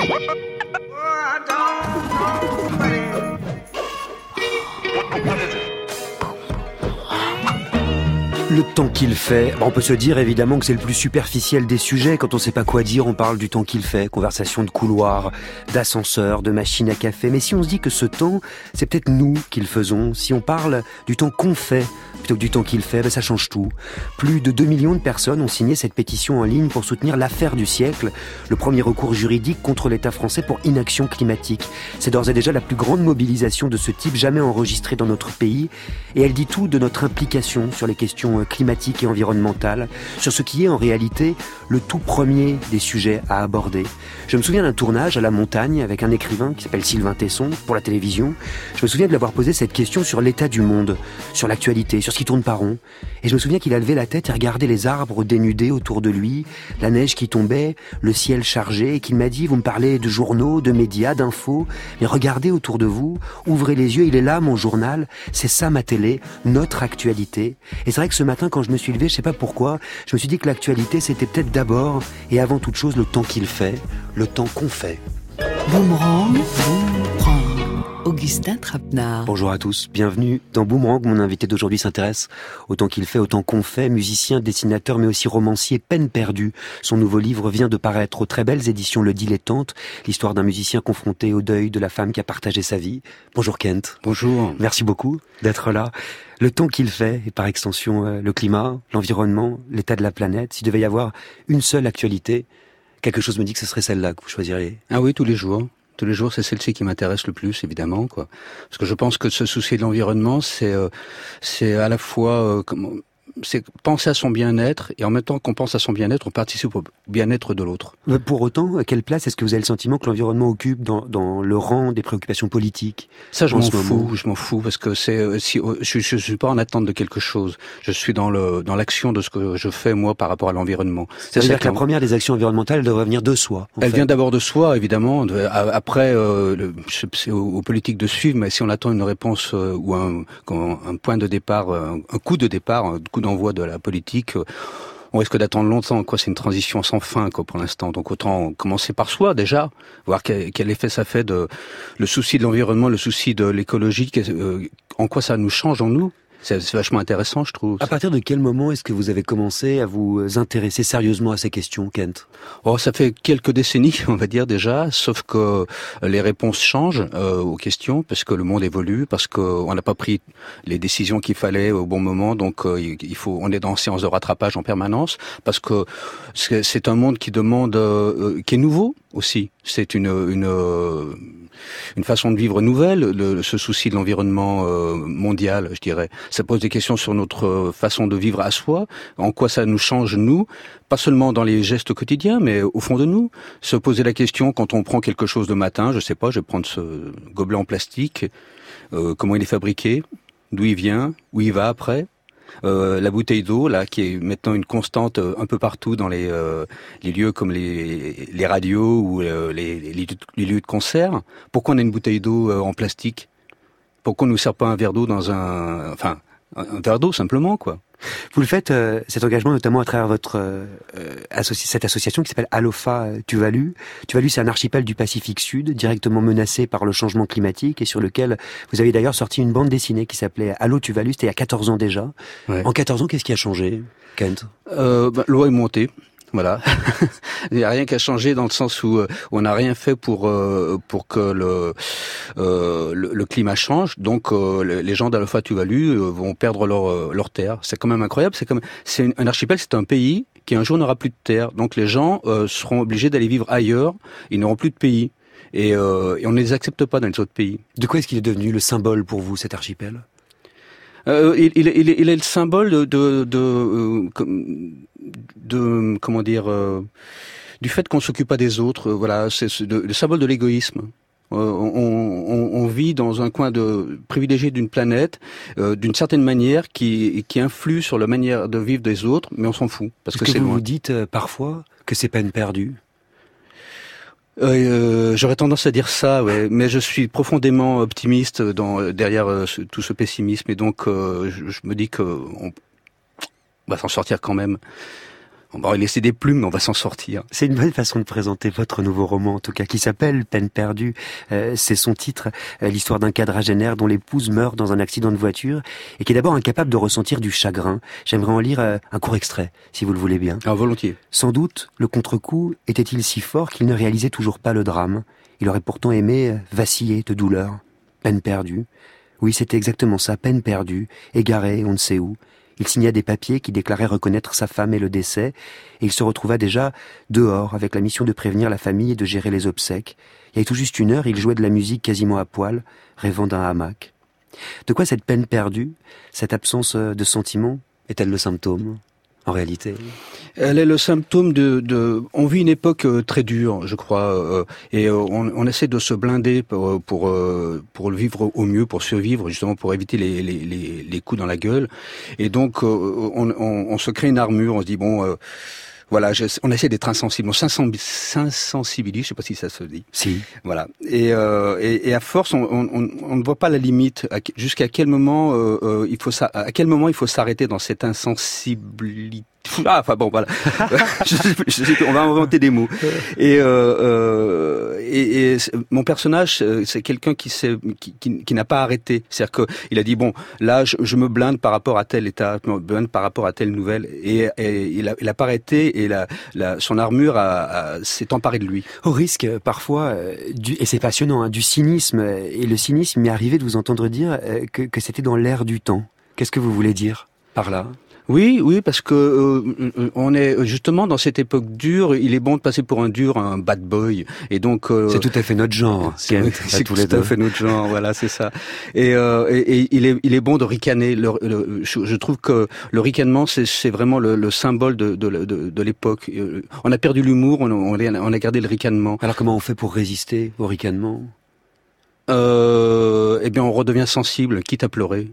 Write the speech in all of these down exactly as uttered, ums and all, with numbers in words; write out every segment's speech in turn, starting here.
Le temps qu'il fait, on peut se dire évidemment que c'est le plus superficiel des sujets. Quand on sait pas quoi dire, on parle du temps qu'il fait. Conversation de couloir, d'ascenseur, de machine à café. Mais si on se dit que ce temps, c'est peut-être nous qui le faisons, si on parle du temps qu'on fait plutôt que du temps qu'il fait, ben ça change tout. Plus de deux millions de personnes ont signé cette pétition en ligne pour soutenir l'affaire du siècle, le premier recours juridique contre l'État français pour inaction climatique. C'est d'ores et déjà la plus grande mobilisation de ce type jamais enregistrée dans notre pays. Et elle dit tout de notre implication sur les questions climatique et environnementale, sur ce qui est en réalité le tout premier des sujets à aborder. Je me souviens d'un tournage à la montagne avec un écrivain qui s'appelle Sylvain Tesson pour la télévision. Je me souviens de l'avoir posé cette question sur l'état du monde, sur l'actualité, sur ce qui tourne pas rond. Et je me souviens qu'il a levé la tête et regardé les arbres dénudés autour de lui, la neige qui tombait, le ciel chargé, et qu'il m'a dit, vous me parlez de journaux, de médias, d'infos, mais regardez autour de vous, ouvrez les yeux, il est là mon journal, c'est ça ma télé, notre actualité. Et c'est vrai que ce matin, quand je me suis levé, je sais pas pourquoi, je me suis dit que l'actualité, c'était peut-être d'abord et avant toute chose le temps qu'il fait, le temps qu'on fait. Boomerang, Boomerang. Augustin Trapenard. Bonjour à tous, bienvenue dans Boomerang. Mon invité d'aujourd'hui s'intéresse au temps qu'il fait, au temps qu'on fait. Musicien, dessinateur, mais aussi romancier, peine perdue. Son nouveau livre vient de paraître aux très belles éditions Le Dilettante. L'histoire d'un musicien confronté au deuil de la femme qui a partagé sa vie. Bonjour Kent. Bonjour. Merci beaucoup d'être là. Le temps qu'il fait, et par extension euh, le climat, l'environnement, l'état de la planète. S'il devait y avoir une seule actualité, quelque chose me dit que ce serait celle-là que vous choisiriez. Ah oui, tous les jours. Tous les jours, c'est celle-ci qui m'intéresse le plus, évidemment, quoi. Parce que je pense que se soucier de l'environnement, c'est euh, c'est à la fois euh, comment, c'est penser à son bien-être, et en même temps qu'on pense à son bien-être, on participe au bien-être de l'autre. Pour autant, à quelle place est-ce que vous avez le sentiment que l'environnement occupe dans, dans le rang des préoccupations politiques? Ça, je m'en fous, moment. je m'en fous, parce que c'est si je, je suis pas en attente de quelque chose. Je suis dans le dans l'action de ce que je fais moi par rapport à l'environnement. Ça veut dire que la première des actions environnementales elle devrait venir de soi. Elle fait. vient d'abord de soi, évidemment. Après, euh, le, c'est aux, aux politiques de suivre, mais si on attend une réponse euh, ou un, un point de départ, un, un coup de départ, un coup d'envoi de la politique, on risque d'attendre longtemps, quoi. C'est une transition sans fin, quoi, pour l'instant. Donc autant commencer par soi déjà, voir quel, quel effet ça fait de le souci de l'environnement, le souci de l'écologie, euh, en quoi ça nous change en nous. C'est, c'est vachement intéressant, je trouve. À partir de quel moment est-ce que vous avez commencé à vous intéresser sérieusement à ces questions, Kent? Oh, ça fait quelques décennies, on va dire déjà, sauf que les réponses changent euh, aux questions, parce que le monde évolue, parce qu'on n'a pas pris les décisions qu'il fallait au bon moment, donc euh, il faut, on est dans une séance de rattrapage en permanence, parce que c'est, c'est un monde qui demande, euh, qui est nouveau aussi. C'est une une une façon de vivre nouvelle, le, ce souci de l'environnement euh, mondial, je dirais. Ça pose des questions sur notre façon de vivre à soi, en quoi ça nous change, nous, pas seulement dans les gestes quotidiens, mais au fond de nous. Se poser la question quand on prend quelque chose le matin, je sais pas, je vais prendre ce gobelet en plastique, euh, comment il est fabriqué, d'où il vient, où il va après. Euh, la bouteille d'eau, là, qui est maintenant une constante euh, un peu partout dans les, euh, les lieux comme les, les radios ou euh, les, les, les lieux de concert. Pourquoi on a une bouteille d'eau euh, en plastique? Pourquoi on ne nous sert pas un verre d'eau dans un... Enfin, un, un verre d'eau, simplement, quoi. Vous le faites, euh, cet engagement, notamment à travers votre euh, associ- cette association qui s'appelle Alofa Tuvalu. Tuvalu, c'est un archipel du Pacifique Sud, directement menacé par le changement climatique et sur lequel vous avez d'ailleurs sorti une bande dessinée qui s'appelait Allo Tuvalu, c'était il y a quatorze ans déjà. Ouais. En quatorze ans, qu'est-ce qui a changé, Kent? euh, bah, L'eau est montée. Voilà, il n'y a rien qu'à changer dans le sens où, où on n'a rien fait pour euh, pour que le, euh, le le climat change. Donc euh, les gens d'Alofa Tuvalu euh, vont perdre leur leur terre. C'est quand même incroyable. C'est comme c'est une, un archipel, c'est un pays qui un jour n'aura plus de terre. Donc les gens euh, seront obligés d'aller vivre ailleurs. Ils n'auront plus de pays et, euh, et on ne les accepte pas dans les autres pays. De quoi est-ce qu'il est devenu le symbole pour vous, cet archipel? Euh, il, il, il, il est le symbole de, de, de, de comment dire, euh, du fait qu'on s'occupe pas des autres. Voilà, c'est le symbole de l'égoïsme. Euh, on, on, on vit dans un coin de privilégié d'une planète, euh, d'une certaine manière, qui, qui influe sur la manière de vivre des autres, mais on s'en fout parce Est-ce que, que c'est vous loin. vous dites euh, parfois que c'est peine perdue? Euh, j'aurais tendance à dire ça, ouais, mais je suis profondément optimiste dans, derrière euh, ce, tout ce pessimisme, et donc euh, je, je me dis que on va s'en sortir quand même. On va laisser des plumes, mais on va s'en sortir. C'est une bonne façon de présenter votre nouveau roman, en tout cas, qui s'appelle Peine perdue. Euh, c'est son titre, euh, l'histoire d'un quadragénaire dont l'épouse meurt dans un accident de voiture et qui est d'abord incapable de ressentir du chagrin. J'aimerais en lire euh, un court extrait, si vous le voulez bien. Ah, volontiers. Sans doute, le contre-coup était-il si fort qu'il ne réalisait toujours pas le drame. Il aurait pourtant aimé euh, vaciller de douleur. Peine perdue. Oui, c'était exactement ça, peine perdue, égaré, on ne sait où. Il signa des papiers qui déclaraient reconnaître sa femme et le décès, et il se retrouva déjà dehors avec la mission de prévenir la famille et de gérer les obsèques. Il y a tout juste une heure, il jouait de la musique quasiment à poil, rêvant d'un hamac. De quoi cette peine perdue, cette absence de sentiment, est-elle le symptôme, en réalité ? Elle est le symptôme de, de... On vit une époque euh, très dure, je crois, euh, et euh, on, on essaie de se blinder pour, pour, euh, pour le vivre au mieux, pour survivre, justement pour éviter les, les, les, les coups dans la gueule. Et donc, euh, on, on, on se crée une armure, on se dit, bon... Euh, Voilà, je, on essaie d'être insensible, on s'insensibilise, je sais pas si ça se dit. Si. Voilà. Et, euh, et, et à force, on, on, on ne voit pas la limite. Jusqu'à quel moment euh, euh, il faut ça, à quel moment il faut s'arrêter dans cette insensibilité. Ah, enfin bon, voilà. je, je, je, on va inventer des mots. Et, euh, euh, et, et mon personnage, c'est quelqu'un qui, qui, qui, qui n'a pas arrêté. C'est-à-dire que il a dit bon, là, je, je me blinde par rapport à tel état, je me blinde par rapport à telle nouvelle, et, et il a, il a pas arrêté. Et la, la, son armure a, a, s'est emparée de lui. Au risque, parfois, euh, du, et c'est passionnant, hein, du cynisme. Et le cynisme m'est arrivé de vous entendre dire euh, que, que c'était dans l'air du temps. Qu'est-ce que vous voulez dire par là ? Oui, oui, parce que euh, on est justement dans cette époque dure. Il est bon de passer pour un dur, un bad boy, et donc euh, c'est tout à fait notre genre. C'est, c'est tout à fait notre genre, voilà, c'est ça. Et, euh, et, et il est, il est bon de ricaner. Le, le, je, je trouve que le ricanement, c'est, c'est vraiment le, le symbole de, de, de, de l'époque. On a perdu l'humour, on, on, on a gardé le ricanement. Alors comment on fait pour résister au ricanement ? Euh, eh bien, on redevient sensible, quitte à pleurer.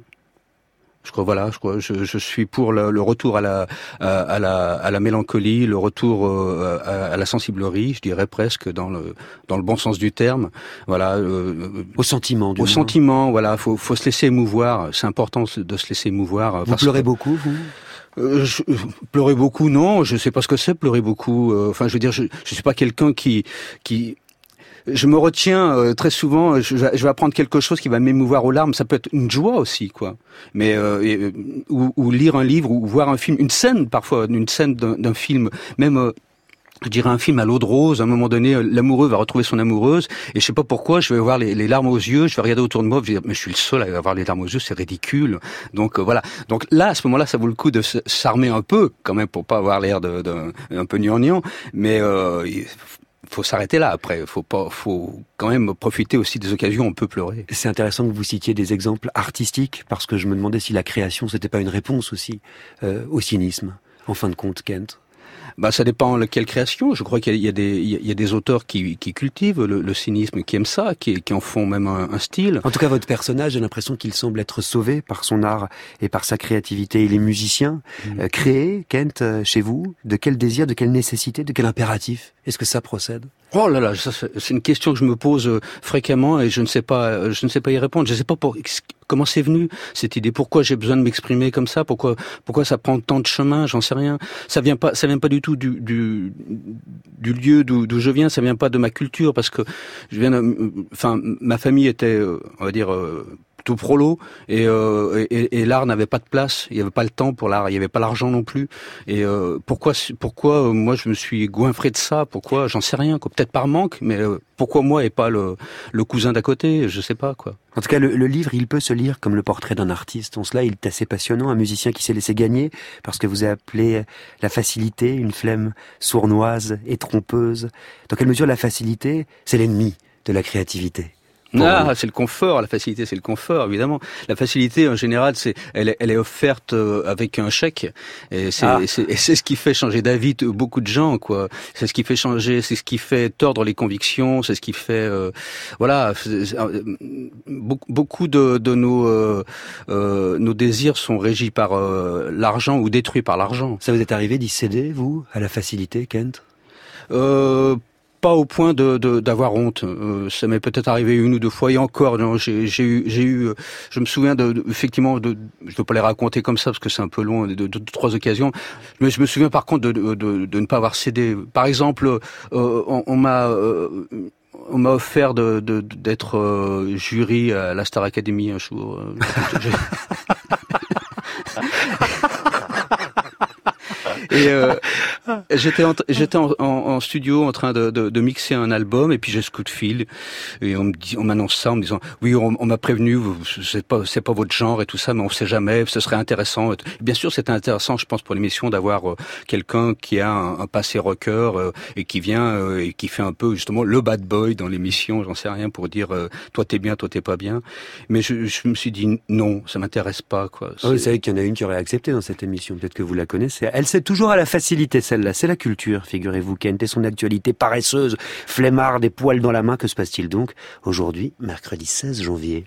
Je crois, voilà, je crois, je, je suis pour le, le retour à la, à, à la, à la mélancolie, le retour euh, à, à la sensiblerie, je dirais presque dans le, dans le bon sens du terme. Voilà. Euh, au sentiment. Du au moins. sentiment, voilà. Faut, faut se laisser émouvoir. C'est important de se laisser émouvoir. Vous pleurez que, beaucoup, vous euh, je, pleurer beaucoup, non. Je sais pas ce que c'est pleurer beaucoup. Euh, enfin, je veux dire, je, je suis pas quelqu'un qui, qui je me retiens euh, très souvent. Je, je vais apprendre quelque chose qui va m'émouvoir aux larmes. Ça peut être une joie aussi, quoi. Mais euh, et, ou, ou lire un livre ou voir un film, une scène parfois, une scène d'un, d'un film, même. Euh, je dirais un film à l'eau de rose. À un moment donné, l'amoureux va retrouver son amoureuse, et je sais pas pourquoi, je vais avoir les, les larmes aux yeux. Je vais regarder autour de moi, je vais dire mais je suis le seul à avoir les larmes aux yeux, c'est ridicule. Donc euh, voilà. Donc là, à ce moment-là, ça vaut le coup de s'armer un peu, quand même, pour pas avoir l'air de, de un peu gnangnan. Mais euh, il faut s'arrêter là. Après, faut pas, faut quand même profiter aussi des occasions où on peut pleurer. C'est intéressant que vous citiez des exemples artistiques, parce que je me demandais si la création, c'était pas une réponse aussi euh, au cynisme. En fin de compte, Kent. Bah, ça dépend de quelle création. Je crois qu'il y a des, il y a des auteurs qui, qui cultivent le, le cynisme, qui aiment ça, qui, qui en font même un, un style. En tout cas, votre personnage, j'ai l'impression qu'il semble être sauvé par son art et par sa créativité. Il est musicien. Mmh. Euh, créé, Kent, euh, chez vous, de quel désir, de quelle nécessité, de quel impératif est-ce que ça procède ? Oh là là, ça, c'est une question que je me pose fréquemment et je ne sais pas, je ne sais pas y répondre. Je ne sais pas pour, comment c'est venu cette idée. Pourquoi j'ai besoin de m'exprimer comme ça ? Pourquoi, pourquoi ça prend tant de chemin ? J'en sais rien. Ça vient pas, ça vient pas du tout du, du, du lieu d'où, d'où je viens. Ça vient pas de ma culture parce que je viens. De, enfin, ma famille était, on va dire. Tout prolo et, euh, et, et l'art n'avait pas de place, il n'y avait pas le temps pour l'art, il n'y avait pas l'argent non plus. Et euh, pourquoi, pourquoi euh, moi je me suis goinfré de ça ? Pourquoi ? J'en sais rien. Quoi. Peut-être par manque, mais euh, pourquoi moi et pas le, le cousin d'à côté ? Je sais pas quoi. En tout cas, le, le livre, il peut se lire comme le portrait d'un artiste. En cela, il est assez passionnant, un musicien qui s'est laissé gagner parce que vous avez appelé la facilité une flemme sournoise et trompeuse. Dans quelle mesure la facilité, c'est l'ennemi de la créativité ? Ah, c'est le confort, la facilité, c'est le confort, évidemment. La facilité, en général, c'est, elle, elle est offerte avec un chèque, et c'est, ah. c'est, et c'est ce qui fait changer d'avis de beaucoup de gens, quoi. C'est ce qui fait changer, c'est ce qui fait tordre les convictions, c'est ce qui fait, euh, voilà, beaucoup, beaucoup de, de nos, euh, euh, nos désirs sont régis par euh, l'argent ou détruits par l'argent. Ça vous est arrivé d'y céder, vous, à la facilité, Kent ? Euh. pas au point de, de d'avoir honte. Euh, ça m'est peut-être arrivé une ou deux fois et encore. Non, j'ai, j'ai eu, j'ai eu. Je me souviens de, de effectivement de. Je ne peux pas les raconter comme ça parce que c'est un peu long. De, de, de, de trois occasions. Mais je me souviens par contre de de, de, de ne pas avoir cédé. Par exemple, euh, on, on m'a. Euh, On m'a offert de, de, d'être euh, jury à la Star Academy un jour. Et euh, j'étais en, j'étais en, en, en studio en train de, de, de mixer un album et puis j'ai ce coup de fil et on me dit, on m'annonce ça en me disant oui on, on m'a prévenu, c'est pas c'est pas votre genre et tout ça mais on sait jamais, ce serait intéressant. Et bien sûr c'était intéressant je pense pour l'émission d'avoir euh, quelqu'un qui a un, un passé rocker euh, et qui vient euh, et qui fait un peu justement le bad boy dans l'émission, j'en sais rien pour dire euh, toi t'es bien, toi t'es pas bien. Mais je, je me suis dit non, ça m'intéresse pas quoi. C'est... Oh, vous savez qu'il y en a une qui aurait accepté dans cette émission, peut-être que vous la connaissez. Elle sait toujours à la facilité celle-là, c'est la culture, figurez-vous, Kent, et son actualité paresseuse, flemmarde et poils dans la main. Que se passe-t-il donc aujourd'hui, mercredi seize janvier?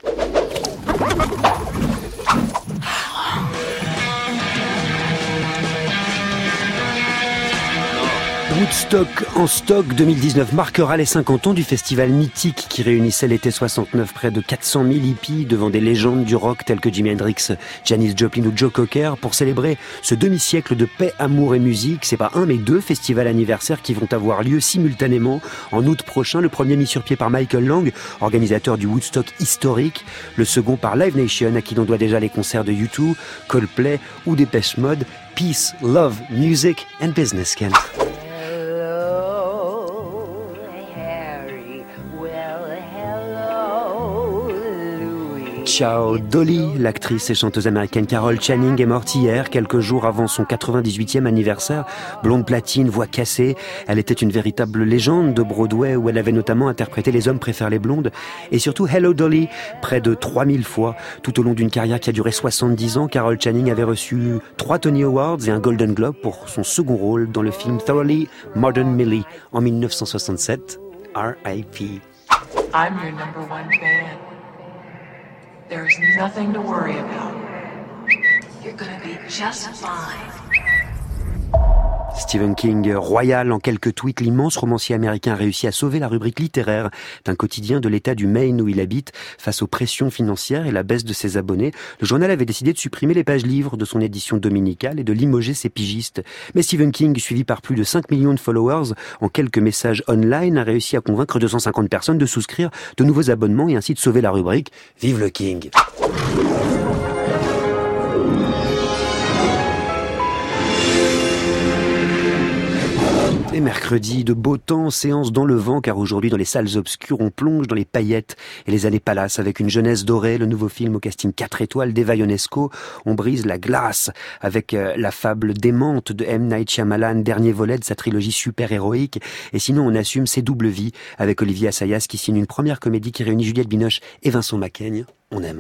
Woodstock en stock deux mille dix-neuf marquera les cinquante ans du festival mythique qui réunissait l'été soixante-neuf près de quatre cent mille hippies devant des légendes du rock telles que Jimi Hendrix, Janis Joplin ou Joe Cocker pour célébrer ce demi-siècle de paix, amour et musique. C'est pas un mais deux festivals anniversaires qui vont avoir lieu simultanément en août prochain. Le premier mis sur pied par Michael Lang, organisateur du Woodstock historique. Le second par Live Nation à qui l'on doit déjà les concerts de U deux, Coldplay ou Depeche Mode. Peace, love, music and business, Kent. Ciao Dolly, l'actrice et chanteuse américaine Carol Channing est morte hier, quelques jours avant son quatre-vingt-dix-huitième anniversaire. Blonde platine, voix cassée, elle était une véritable légende de Broadway où elle avait notamment interprété Les hommes préfèrent les blondes et surtout Hello Dolly, près de trois mille fois. Tout au long d'une carrière qui a duré soixante-dix ans, Carol Channing avait reçu trois Tony Awards et un Golden Globe pour son second rôle dans le film Thoroughly Modern Millie en mille neuf cent soixante-sept. R I P I'm your number one fan. There's nothing to worry about. You're gonna be just fine. Stephen King, royal en quelques tweets, l'immense romancier américain a réussi à sauver la rubrique littéraire d'un quotidien de l'État du Maine où il habite face aux pressions financières et la baisse de ses abonnés. Le journal avait décidé de supprimer les pages livres de son édition dominicale et de limoger ses pigistes. Mais Stephen King, suivi par plus de cinq millions de followers en quelques messages online, a réussi à convaincre deux cent cinquante personnes de souscrire de nouveaux abonnements et ainsi de sauver la rubrique. Vive le King! Et mercredi, de beau temps, séance dans le vent, car aujourd'hui, dans les salles obscures, on plonge dans les paillettes et les années palaces avec Une jeunesse dorée, le nouveau film au casting quatre étoiles d'Eva Ionesco. On brise la glace avec euh, la fable démente de M. Night Shyamalan, dernier volet de sa trilogie super-héroïque. Et sinon, on assume ses doubles vies avec Olivier Assayas qui signe une première comédie qui réunit Juliette Binoche et Vincent Macaigne. On aime.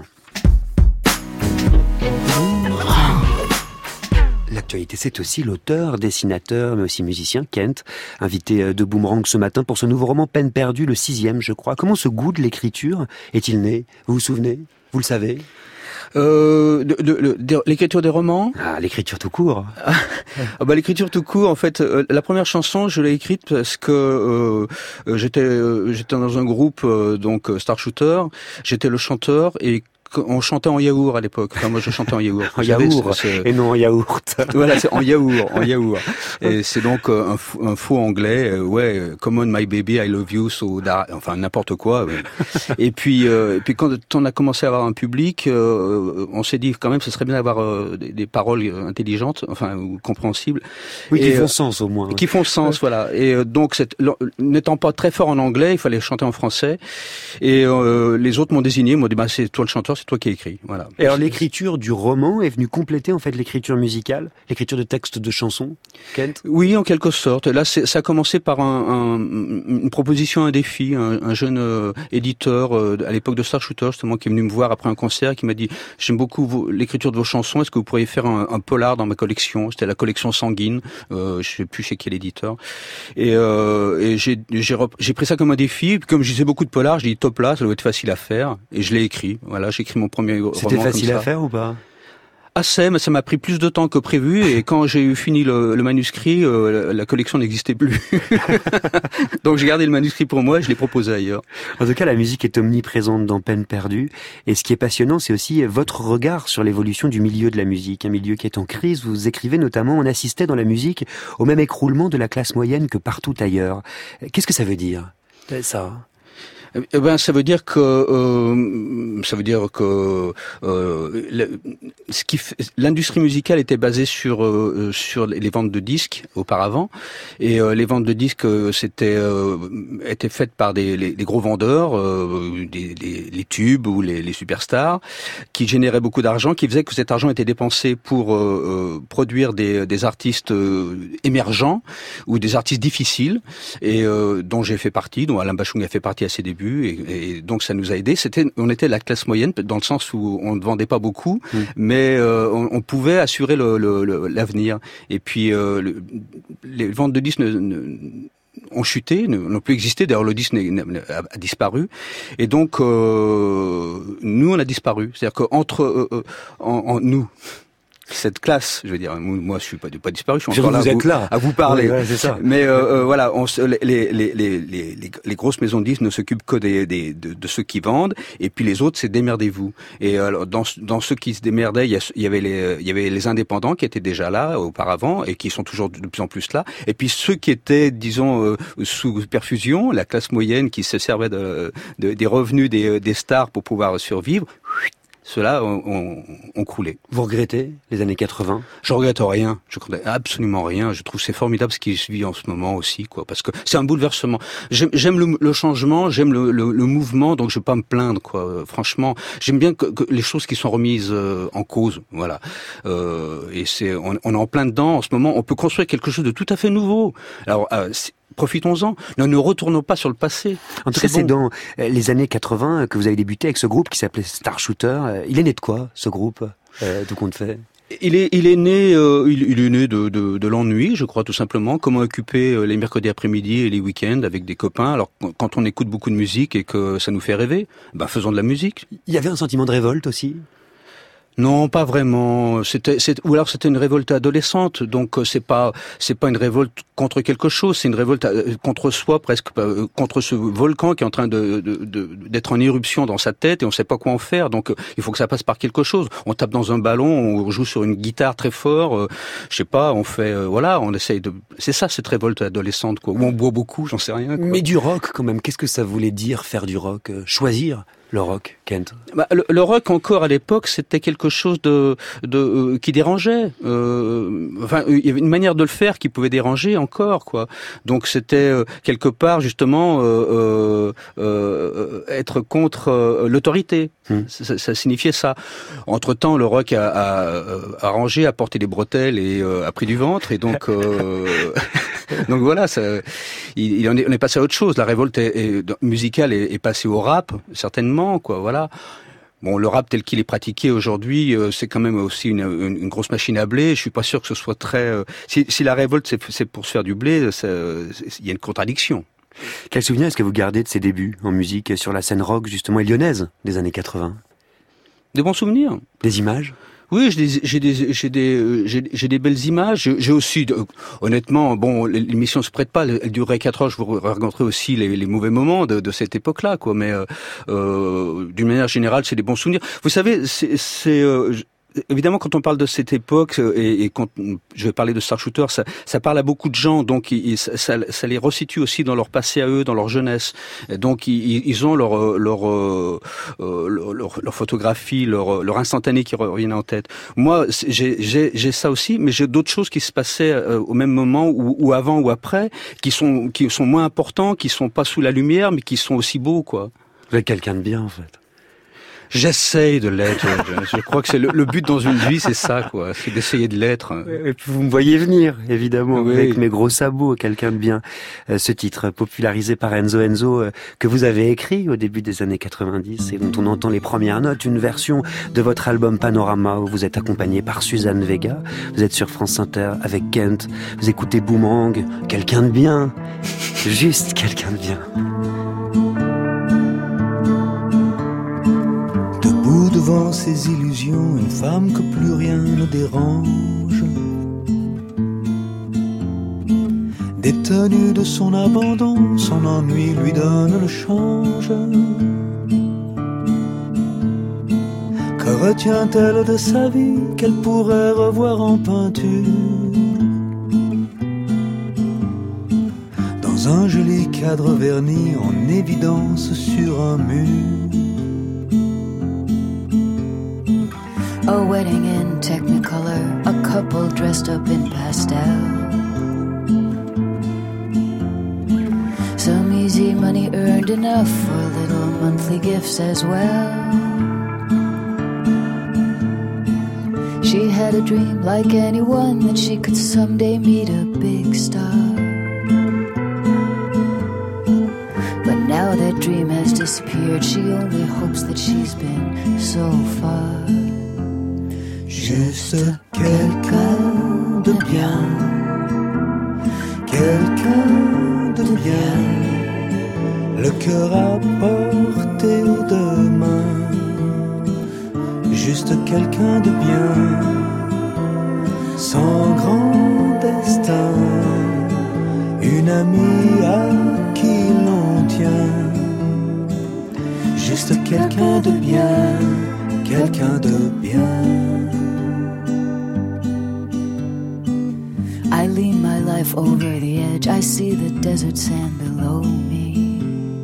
L'actualité, c'est aussi l'auteur, dessinateur, mais aussi musicien, Kent, invité de Boomerang ce matin pour ce nouveau roman Peine perdue, le sixième, je crois. Comment ce goût de l'écriture est-il né? Vous vous souvenez? Vous le savez? Euh, de, de, de, l'écriture des romans. Ah, l'écriture tout court. Ah, bah, l'écriture tout court, en fait, euh, la première chanson, je l'ai écrite parce que euh, j'étais euh, j'étais dans un groupe euh, donc Star Shooter, j'étais le chanteur et on chantait en yaourt à l'époque. Enfin, moi, je chantais en yaourt. En yaourt c'est... et non en yaourt. Voilà, c'est en yaourt, en yaourt. Et c'est donc euh, un, fou, un faux anglais. Euh, ouais, come on my baby, I love you, so that... enfin n'importe quoi. Ouais. Et puis, euh, et puis quand on a commencé à avoir un public, euh, on s'est dit quand même, ce serait bien d'avoir euh, des, des paroles intelligentes, enfin ou compréhensibles. Oui, et, qui font sens au moins. Qui font sens, voilà. Et euh, donc, cette, n'étant pas très fort en anglais, il fallait chanter en français. Et euh, les autres m'ont désigné, m'ont dit, bah c'est toi le chanteur. C'est toi qui as écrit, voilà. Et alors l'écriture du roman est venue compléter en fait l'écriture musicale, l'écriture de textes de chansons, Kent? Oui, en quelque sorte. Là, c'est, ça a commencé par un, un, une proposition, un défi, un, un jeune euh, éditeur euh, à l'époque de Star Shooter, justement, qui est venu me voir après un concert, qui m'a dit « J'aime beaucoup vos, l'écriture de vos chansons, est-ce que vous pourriez faire un, un polar dans ma collection ?» C'était la collection Sanguine, euh, je sais plus chez quel éditeur. Et, euh, et j'ai, j'ai, j'ai pris ça comme un défi, et puis comme je disais beaucoup de polars, j'ai dit « Top là, ça doit être facile à faire », et je l'ai écrit. Voilà, j'ai écrit mon premier roman. C'était facile à faire ou pas? Assez, mais ça m'a pris plus de temps que prévu, et quand j'ai eu fini le, le manuscrit, euh, la, la collection n'existait plus. Donc j'ai gardé le manuscrit pour moi et je l'ai proposé ailleurs. En tout cas, la musique est omniprésente dans Peine perdue, et ce qui est passionnant, c'est aussi votre regard sur l'évolution du milieu de la musique, un milieu qui est en crise. Vous écrivez notamment, on assistait dans la musique au même écroulement de la classe moyenne que partout ailleurs. Qu'est-ce que ça veut dire, ça ? Eh ben, ça veut dire que euh, ça veut dire que euh, le, ce qui fait, l'industrie musicale était basée sur euh, sur les ventes de disques auparavant, et euh, les ventes de disques euh, c'était euh, étaient faites par des les, les gros vendeurs, euh, des, les, les tubes ou les, les superstars, qui généraient beaucoup d'argent, qui faisaient que cet argent était dépensé pour euh, produire des des artistes euh, émergents ou des artistes difficiles, et euh, dont j'ai fait partie, dont Alain Bachung a fait partie à ses débuts. Et, et donc ça nous a aidés. C'était, on était la classe moyenne dans le sens où on ne vendait pas beaucoup, mmh. mais euh, on, on pouvait assurer le, le, le, l'avenir. Et puis euh, le, les ventes de disques ne, ne, ont chuté, ne, n'ont plus existé. D'ailleurs, le disque a, a disparu. Et donc euh, nous, on a disparu. C'est-à-dire qu'entre euh, euh, en, en nous. Cette classe, je veux dire, moi je suis pas pas disparu, je suis encore là, vous à, êtes vous, là à vous parler. Oui, ouais, c'est ça. Mais euh, euh, voilà, on se, les, les, les, les, les, les grosses maisons de disques ne s'occupent que des, des de, de ceux qui vendent, et puis les autres c'est démerdez-vous. Et alors dans dans ceux qui se démerdaient, il y, a, il y avait les il y avait les indépendants qui étaient déjà là auparavant et qui sont toujours de plus en plus là. Et puis ceux qui étaient, disons, euh, sous perfusion, la classe moyenne qui se servait de, de des revenus des, des stars pour pouvoir survivre. Ceux-là ont, ont, ont coulé. Vous regrettez les années quatre-vingts ? Je regrette rien. Je regrette absolument rien. Je trouve que c'est formidable ce qui se vit en ce moment aussi, quoi. Parce que c'est un bouleversement. J'aime, j'aime le, le changement, j'aime le, le, le mouvement, donc je vais pas me plaindre, quoi. Franchement, j'aime bien que, que les choses qui sont remises euh, en cause, voilà. Euh, et c'est, on, on est en plein dedans en ce moment. On peut construire quelque chose de tout à fait nouveau. Alors. Euh, Profitons-en. Ne nous retournons pas sur le passé. En tout cas, c'est dans les années quatre-vingts que vous avez débuté avec ce groupe qui s'appelait Star Shooter. Il est né de quoi, ce groupe, euh, tout compte fait ? Il est, il est né, euh, il, il est né de, de, de l'ennui, je crois, tout simplement. Comment occuper les mercredis après-midi et les week-ends avec des copains. Alors, quand on écoute beaucoup de musique et que ça nous fait rêver, ben, faisons de la musique. Il y avait un sentiment de révolte aussi ? Non, pas vraiment. C'était, c'est, ou alors c'était une révolte adolescente. Donc c'est pas, c'est pas une révolte contre quelque chose. C'est une révolte contre soi, presque contre ce volcan qui est en train de, de, de d'être en éruption dans sa tête et on sait pas quoi en faire. Donc il faut que ça passe par quelque chose. On tape dans un ballon, on joue sur une guitare très fort. Euh, je sais pas, on fait, euh, voilà, on essaye de. C'est ça cette révolte adolescente, quoi. Où on boit beaucoup, j'en sais rien, quoi. Mais du rock quand même. Qu'est-ce que ça voulait dire faire du rock ? Choisir le rock, Kent. Bah, le, le rock encore à l'époque, c'était quelque chose de, de euh, qui dérangeait. Euh, enfin, il y avait une manière de le faire qui pouvait déranger encore, quoi. Donc c'était euh, quelque part justement euh, euh, euh, être contre euh, l'autorité. Hum. Ça, ça signifiait ça. Entre-temps, le rock a, a, a arrangé, a porté des bretelles et euh, a pris du ventre, et donc. Euh, Donc voilà, ça, il, il en est, on est passé à autre chose. La révolte est, est, musicale est, est passée au rap, certainement, quoi. Voilà. Bon, le rap tel qu'il est pratiqué aujourd'hui, euh, c'est quand même aussi une, une, une grosse machine à blé. Je suis pas sûr que ce soit très. Euh, si, si la révolte c'est, c'est pour se faire du blé, il y a une contradiction. Quel souvenir est-ce que vous gardez de ces débuts en musique sur la scène rock justement et lyonnaise des années quatre-vingts ? Des bons souvenirs. Des images ? Oui, j'ai des, j'ai des, j'ai des, j'ai, j'ai des belles images. J'ai aussi, honnêtement, bon, l'émission se prête pas. Elle durerait quatre heures. Je vous raconterai aussi les, les mauvais moments de, de cette époque-là, quoi. Mais euh, d'une manière générale, c'est des bons souvenirs. Vous savez, c'est, c'est euh, évidemment, quand on parle de cette époque, et, et quand je vais parler de Star Shooter, ça, ça parle à beaucoup de gens, donc il, ça, ça les resitue aussi dans leur passé à eux, dans leur jeunesse. Donc ils, ils ont leur, leur, euh, leur, leur, leur photographie, leur, leur instantané qui reviennent en tête. Moi, j'ai, j'ai, j'ai ça aussi, mais j'ai d'autres choses qui se passaient au même moment, ou, ou avant ou après, qui sont, qui sont moins importants, qui sont pas sous la lumière, mais qui sont aussi beaux, quoi. Vous êtes quelqu'un de bien, en fait. J'essaye de l'être. Je, je crois que c'est le, le but dans une vie, c'est ça, quoi. C'est d'essayer de l'être. Et puis vous me voyez venir, évidemment, oui. Avec mes gros sabots, quelqu'un de bien. Euh, ce titre popularisé par Enzo Enzo, euh, que vous avez écrit au début des années quatre-vingt-dix et dont on entend les premières notes, une version de votre album Panorama où vous êtes accompagné par Suzanne Vega. Vous êtes sur France Inter avec Kent. Vous écoutez Boomerang, quelqu'un de bien. Juste quelqu'un de bien. devant ses illusions, une femme que plus rien ne dérange. Détenue de son abandon, son ennui lui donne le change. Que retient-elle de sa vie qu'elle pourrait revoir en peinture? Dans un joli cadre verni en évidence sur un mur. A wedding in Technicolor, a couple dressed up in pastel. Some easy money earned enough for little monthly gifts as well. She had a dream like anyone that she could someday meet a big star. But now that dream has disappeared, she only hopes that she's been so far. Juste quelqu'un de bien, quelqu'un de bien, le cœur à portée de main. Juste quelqu'un de bien, sans grand destin, une amie à qui l'on tient. Juste quelqu'un de bien, quelqu'un de bien. I lean my life over the edge, I see the desert sand below me.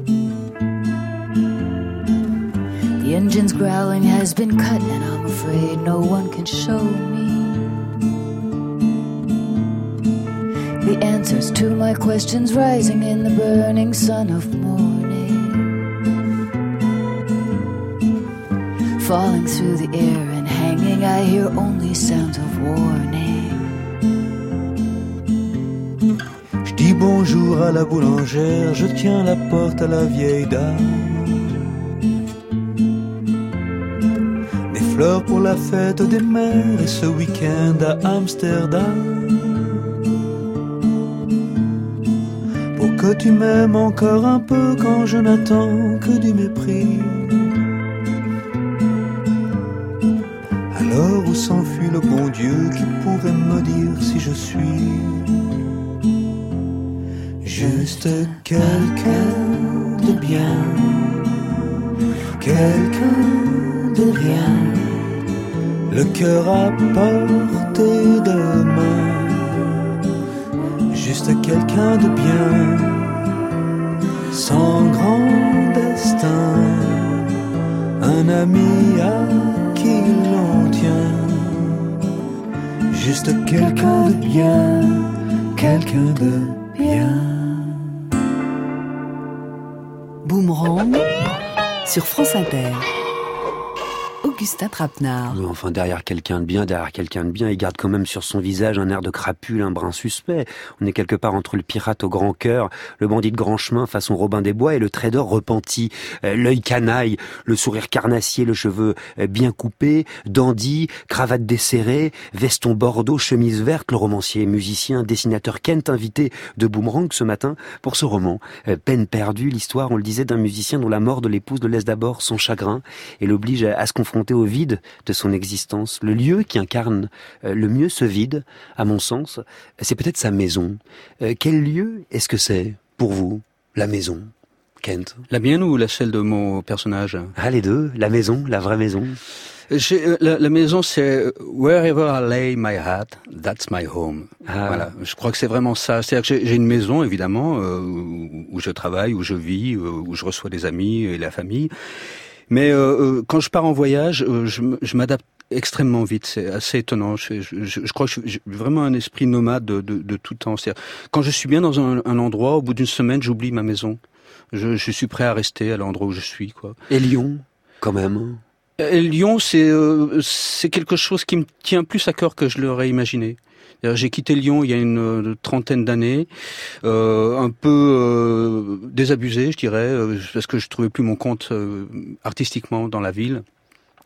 The engine's growling has been cut and I'm afraid no one can show me the answers to my questions rising in the burning sun of morning, falling through the air and hanging. I hear only sounds of warning. Je dis bonjour à la boulangère, je tiens la porte à la vieille dame. Des fleurs pour la fête des mères et ce week-end à Amsterdam. Pour que tu m'aimes encore un peu quand je n'attends que du mépris. Alors où s'enfuit le bon Dieu qui pourrait me dire si je suis juste quelqu'un de bien, quelqu'un de rien, le cœur à portée de main. Juste quelqu'un de bien, sans grand destin, un ami à qui l'on tient. Juste quelqu'un de bien, quelqu'un de bien. Boomerang sur France Inter. Augustin Trapenard. Oui, enfin, derrière quelqu'un de bien, derrière quelqu'un de bien, il garde quand même sur son visage un air de crapule, un brin suspect. On est quelque part entre le pirate au grand cœur, le bandit de grand chemin façon Robin des Bois et le trader repenti, euh, l'œil canaille, le sourire carnassier, le cheveu euh, bien coupé, dandy, cravate desserrée, veston bordeaux, chemise verte, le romancier, musicien, dessinateur Kent, invité de Boomerang ce matin pour ce roman. Euh, Peine perdue, l'histoire, on le disait, d'un musicien dont la mort de l'épouse le laisse d'abord son chagrin et l'oblige à, à se confronter au vide de son existence. Le lieu qui incarne euh, le mieux ce vide, à mon sens, c'est peut-être sa maison. Euh, quel lieu est-ce que c'est pour vous, la maison, Kent? La mienne ou la celle de mon personnage? Ah, les deux, la maison, la vraie maison. J'ai, euh, la, la maison, c'est wherever I lay my hat, that's my home. Ah. Voilà, je crois que c'est vraiment ça. C'est-à-dire que j'ai, j'ai une maison, évidemment, euh, où, où je travaille, où je vis, euh, où je reçois des amis et la famille. Mais euh, quand je pars en voyage, euh, je, je m'adapte extrêmement vite. C'est assez étonnant. Je, je, je crois que j'ai vraiment un esprit nomade de, de, de tout temps. C'est-à-dire, quand je suis bien dans un, un endroit, au bout d'une semaine, j'oublie ma maison. Je, je suis prêt à rester à l'endroit où je suis, quoi. Et Lyon, quand même. Et Lyon, c'est euh, c'est quelque chose qui me tient plus à cœur que je l'aurais imaginé. J'ai quitté Lyon il y a une euh, trentaine d'années, euh, un peu euh, désabusé, je dirais, euh, parce que je trouvais plus mon compte euh, artistiquement dans la ville.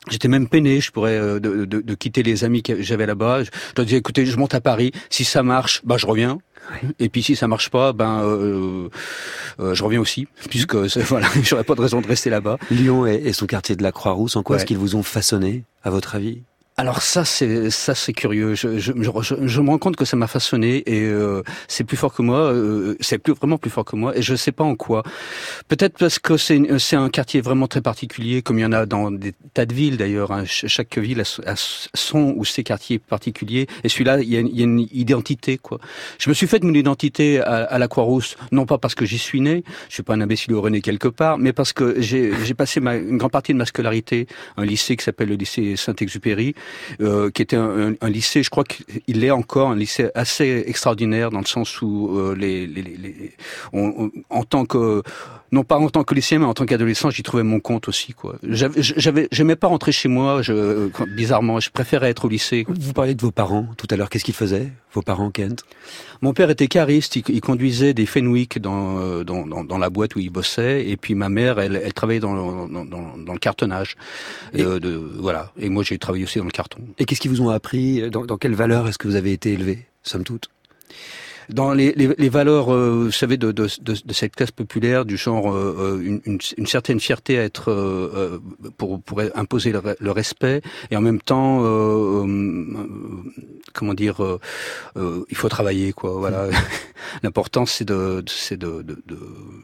J'étais même peiné, je pourrais euh, de, de, de quitter les amis que j'avais là-bas. Je leur disais, écoutez, je monte à Paris. Si ça marche, bah je reviens. Oui. Et puis si ça marche pas, ben euh, euh, je reviens aussi, puisque voilà, j'aurais pas de raison de rester là-bas. Lyon et, et son quartier de la Croix-Rousse, en quoi ouais. est-ce qu'ils vous ont façonné, à votre avis ? Alors ça c'est ça c'est curieux. Je, je, je, je me rends compte que ça m'a façonné et euh, c'est plus fort que moi. Euh, c'est plus vraiment plus fort que moi et je sais pas en quoi. Peut-être parce que c'est c'est un quartier vraiment très particulier, comme il y en a dans des tas de villes d'ailleurs. Hein. Chaque ville a, a son ou ses quartiers particuliers et celui-là il y a, il y a une identité quoi. Je me suis fait mon identité à, à la Croix-Rousse, non pas parce que j'y suis né, je suis pas un imbécile heureux né quelque part, mais parce que j'ai j'ai passé ma, une grande partie de ma scolarité à un lycée qui s'appelle le lycée Saint-Exupéry. Euh, qui était un, un, un lycée, je crois qu'il est encore un lycée assez extraordinaire dans le sens où euh, les, les, les on, on, en tant que non pas en tant que lycéen, mais en tant qu'adolescent, j'y trouvais mon compte aussi quoi. J'avais, j'avais, j'aimais pas rentrer chez moi. Je, bizarrement, je préférais être au lycée. Vous parlez de vos parents tout à l'heure. Qu'est-ce qu'ils faisaient, vos parents, Kent ? Mon père était cariste. Il, il conduisait des Fenwick dans, dans dans dans la boîte où il bossait. Et puis ma mère, elle, elle travaillait dans le, dans, dans, dans le cartonnage. Et euh, de voilà. Et moi, j'ai travaillé aussi dans le carton. Et qu'est-ce qu'ils vous ont appris ? Dans, dans quelle valeur est-ce que vous avez été élevé, somme toute ? Dans les, les, les valeurs, euh, vous savez, de, de, de, de cette classe populaire, du genre euh, une, une, une certaine fierté à être euh, pour, pour imposer le, le respect, et en même temps, euh, euh, comment dire, euh, euh, il faut travailler, quoi. Voilà. L'important, c'est de, c'est de, de, de,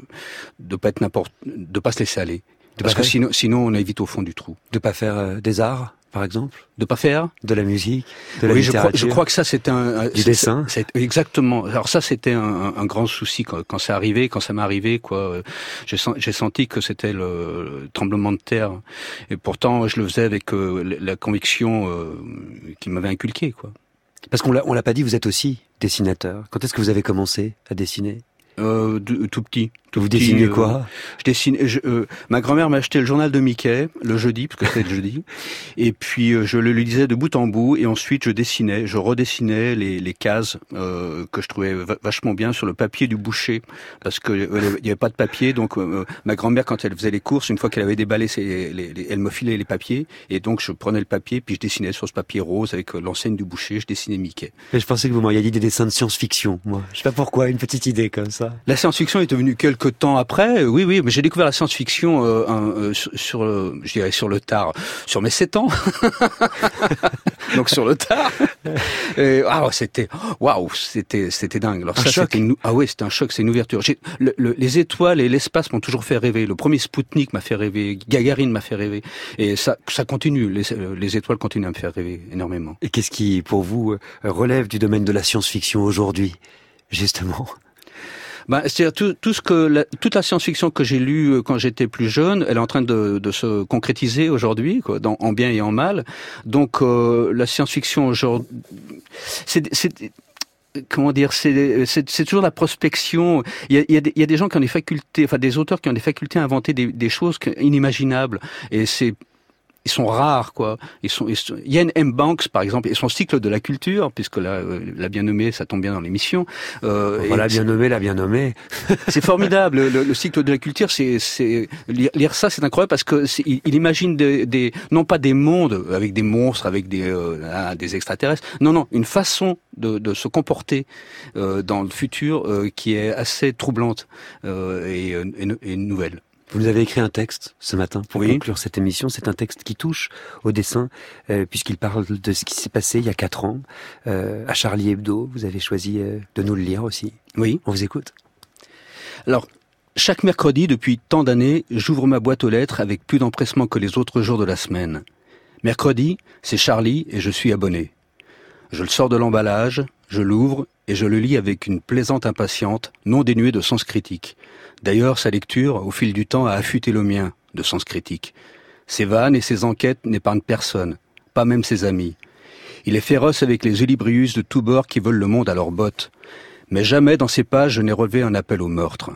de pas être n'importe, de pas se laisser aller, de parce que sinon, sinon, on est vite au fond du trou. De pas faire euh, des arts, par exemple, de pas faire de la musique, de la oui, littérature. Je crois, je crois que ça c'était un du dessin. C'est, c'est, exactement. Alors ça c'était un, un, un grand souci quand, quand c'est arrivé, quand ça m'est arrivé quoi. J'ai, j'ai senti que c'était le, le tremblement de terre et pourtant je le faisais avec euh, la conviction euh, qui m'avait inculqué quoi. Parce qu'on l'a, on l'a pas dit, vous êtes aussi dessinateur. Quand est-ce que vous avez commencé à dessiner ? Euh, de, tout petit. Tout vous petit, dessinez euh, quoi ? Je dessinais. Je, euh, ma grand-mère m'a acheté le journal de Mickey le jeudi, parce que c'était le jeudi, et puis euh, je le lisais de bout en bout, et ensuite je dessinais, je redessinais les, les cases euh, que je trouvais v- vachement bien sur le papier du boucher, parce que euh, il y avait pas de papier, donc euh, ma grand-mère quand elle faisait les courses, une fois qu'elle avait déballé ses, les, les, elle me filait les papiers, et donc je prenais le papier, puis je dessinais sur ce papier rose avec l'enseigne du boucher, je dessinais Mickey. Et je pensais que vous m'auriez dit des dessins de science-fiction, moi. Je sais pas pourquoi, une petite idée comme ça. La science-fiction est devenue quelque temps après. Oui, oui, mais j'ai découvert la science-fiction euh, euh, sur, sur euh, je dirais sur le tard, sur mes sept ans. Donc sur le tard. Et, ah, c'était, waouh, c'était, c'était dingue. Alors un ça, choc. c'était une, ah oui, c'était un choc, c'est une ouverture. J'ai, le, le, les étoiles et l'espace m'ont toujours fait rêver. Le premier Spoutnik m'a fait rêver, Gagarine m'a fait rêver, et ça, ça continue. Les, les étoiles continuent à me faire rêver énormément. Et qu'est-ce qui, pour vous, relève du domaine de la science-fiction aujourd'hui, justement ? Bah, c'est-à-dire tout, tout ce que la, toute la science-fiction que j'ai lue quand j'étais plus jeune, elle est en train de, de se concrétiser aujourd'hui, quoi, dans, en bien et en mal. Donc euh, la science-fiction aujourd'hui, c'est, c'est comment dire, c'est, c'est, c'est toujours la prospection. Il y a, il y a des, il y a des gens qui ont des facultés, enfin des auteurs qui ont des facultés à inventer des, des choses inimaginables, et c'est ils sont rares, quoi. Ils sont, ils sont... Ian M. Banks, par exemple, et son cycle de la culture, puisque la, la bien nommée, ça tombe bien dans l'émission. Euh, voilà, bien nommé, la bien nommée. C'est formidable. Le, le cycle de la culture, c'est, c'est lire, lire ça, c'est incroyable parce que c'est, il, il imagine des, des, non pas des mondes avec des monstres, avec des, euh, des extraterrestres. Non, non, une façon de, de se comporter euh, dans le futur euh, qui est assez troublante euh, et, et, et nouvelle. Vous nous avez écrit un texte ce matin pour oui. conclure cette émission. C'est un texte qui touche au dessin, euh, puisqu'il parle de ce qui s'est passé il y a quatre ans euh, à Charlie Hebdo. Vous avez choisi euh, de nous le lire aussi. Oui. On vous écoute. Alors, chaque mercredi, depuis tant d'années, j'ouvre ma boîte aux lettres avec plus d'empressement que les autres jours de la semaine. Mercredi, c'est Charlie et je suis abonné. Je le sors de l'emballage, je l'ouvre et je le lis avec une plaisante impatiente, non dénuée de sens critique. D'ailleurs, sa lecture, au fil du temps, a affûté le mien, de sens critique. Ses vannes et ses enquêtes n'épargnent personne, pas même ses amis. Il est féroce avec les Ulibrius de tous bords qui veulent le monde à leurs bottes. Mais jamais dans ses pages je n'ai relevé un appel au meurtre.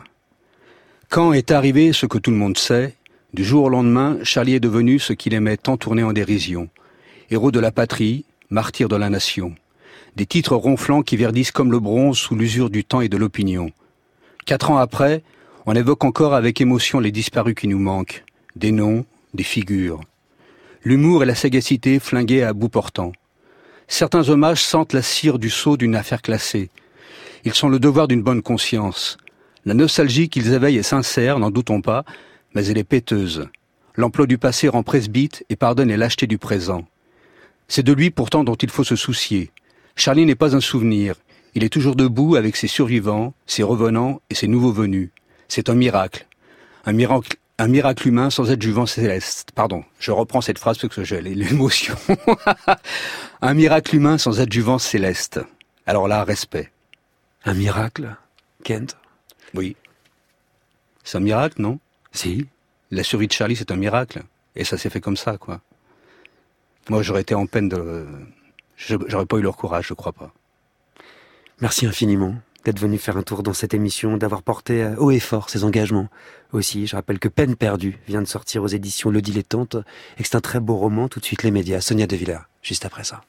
Quand est arrivé ce que tout le monde sait, du jour au lendemain, Charlie est devenu ce qu'il aimait tant tourner en dérision. Héros de la patrie, martyr de la nation. Des titres ronflants qui verdissent comme le bronze sous l'usure du temps et de l'opinion. Quatre ans après, on évoque encore avec émotion les disparus qui nous manquent, des noms, des figures. L'humour et la sagacité flingués à bout portant. Certains hommages sentent la cire du sceau d'une affaire classée. Ils sont le devoir d'une bonne conscience. La nostalgie qu'ils éveillent est sincère, n'en doutons pas, mais elle est péteuse. L'emploi du passé rend presbyte et pardonne les lâchetés du présent. C'est de lui pourtant dont il faut se soucier. Charlie n'est pas un souvenir. Il est toujours debout avec ses survivants, ses revenants et ses nouveaux venus. C'est un miracle. Un miracle, un miracle humain sans adjuvant céleste. Pardon, je reprends cette phrase parce que j'ai l'émotion. Un miracle humain sans adjuvant céleste. Alors là, respect. Un miracle, Kent? Oui. C'est un miracle, non? Si. La survie de Charlie, c'est un miracle. Et ça s'est fait comme ça, quoi. Moi, j'aurais été en peine de... J'aurais pas eu leur courage, je crois pas. Merci infiniment d'être venu faire un tour dans cette émission, d'avoir porté haut et fort ses engagements aussi. Je rappelle que Peine perdue vient de sortir aux éditions Le Dilettante et que c'est un très beau roman. Tout de suite, les médias. Sonia De Villers, juste après ça.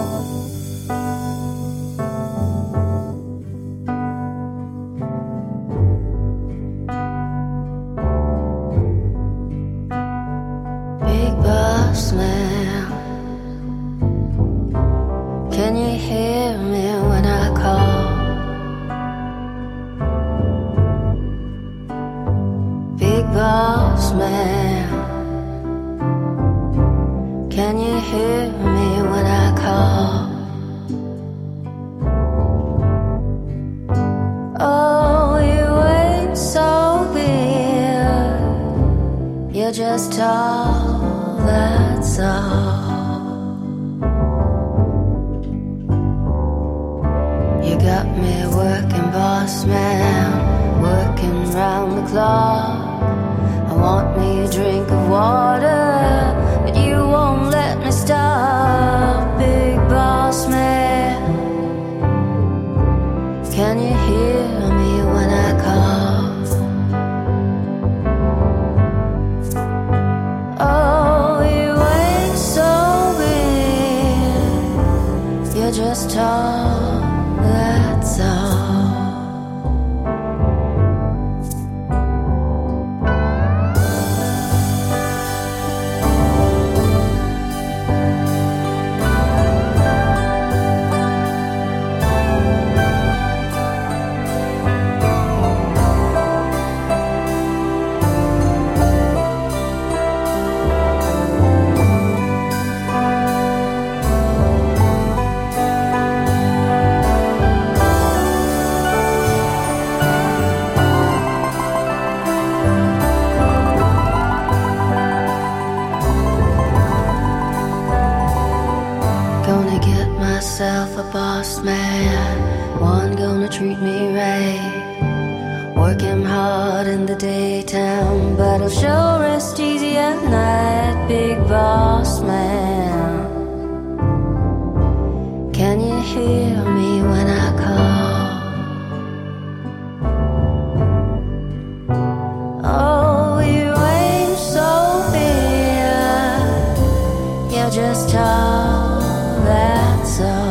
Big boss man, can you hear me when I call? Big boss man, can you hear me when I call? Oh, you ain't so weird, you're just tall, that's all. You got me working, boss man, working round the clock. I want me a drink of water, but you won't let me stop. Big boss man, can you hear me when I call? Oh, you ain't so weird, you're just tall, that's all. A boss man, one gonna treat me right. Work him hard in the daytime, but he'll sure rest easy at night. Big boss man, can you hear me when I call? Oh, you ain't so big, you're just tall, that's all.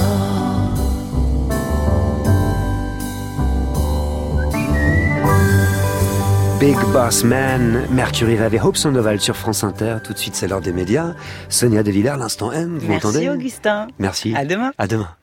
Big Boss Man, Mercury Rev et Hope Sandoval sur France Inter. Tout de suite, c'est l'heure des médias. Sonia De Villers, l'instant M, vous Merci m'entendez? Augustin. Merci. À demain. À demain.